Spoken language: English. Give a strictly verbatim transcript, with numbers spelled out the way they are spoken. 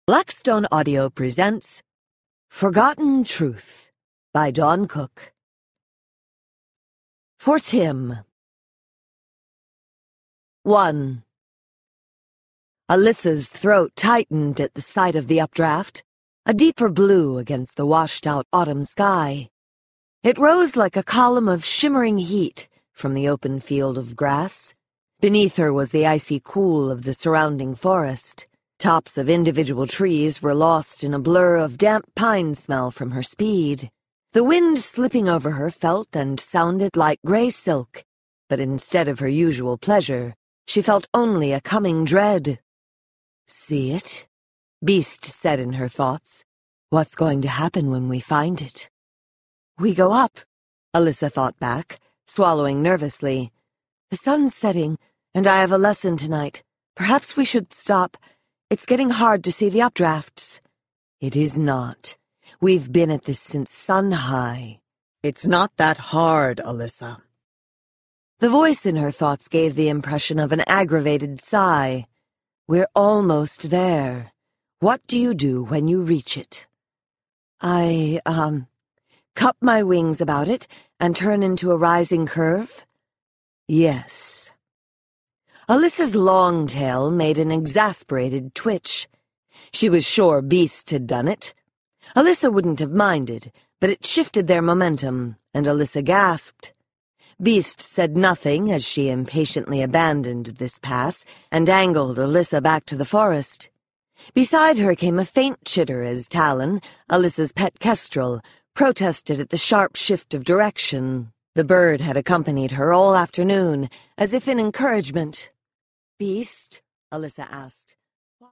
Blackstone Audio presents Forgotten Truth by Dawn Cook. For Tim. one. Alyssa's throat tightened at the sight of the updraft, a deeper blue against the washed-out autumn sky. It rose like a column of shimmering heat from the open field of grass. Beneath her was the icy cool of the surrounding forest. Tops of individual trees were lost in a blur of damp pine smell from her speed. The wind slipping over her felt and sounded like gray silk, but instead of her usual pleasure, she felt only a coming dread. "See it?" Beast said in her thoughts. "What's going to happen when we find it?" "We go up," Alyssa thought back, swallowing nervously. "The sun's setting, and I have a lesson tonight. Perhaps we should stop. It's getting hard to see the updrafts." "It is not. We've been at this since sun-high. It's not that hard, Alyssa." The voice in her thoughts gave the impression of an aggravated sigh. "We're almost there. What do you do when you reach it?" I, um, cup my wings about it and turn into a rising curve?" "Yes." Alyssa's long tail made an exasperated twitch. She was sure Beast had done it. Alyssa wouldn't have minded, but it shifted their momentum, and Alyssa gasped. Beast said nothing as she impatiently abandoned this pass and angled Alyssa back to the forest. Beside her came a faint chitter as Talon, Alyssa's pet kestrel, protested at the sharp shift of direction. The bird had accompanied her all afternoon, as if in encouragement. "Beast?" Alyssa asked.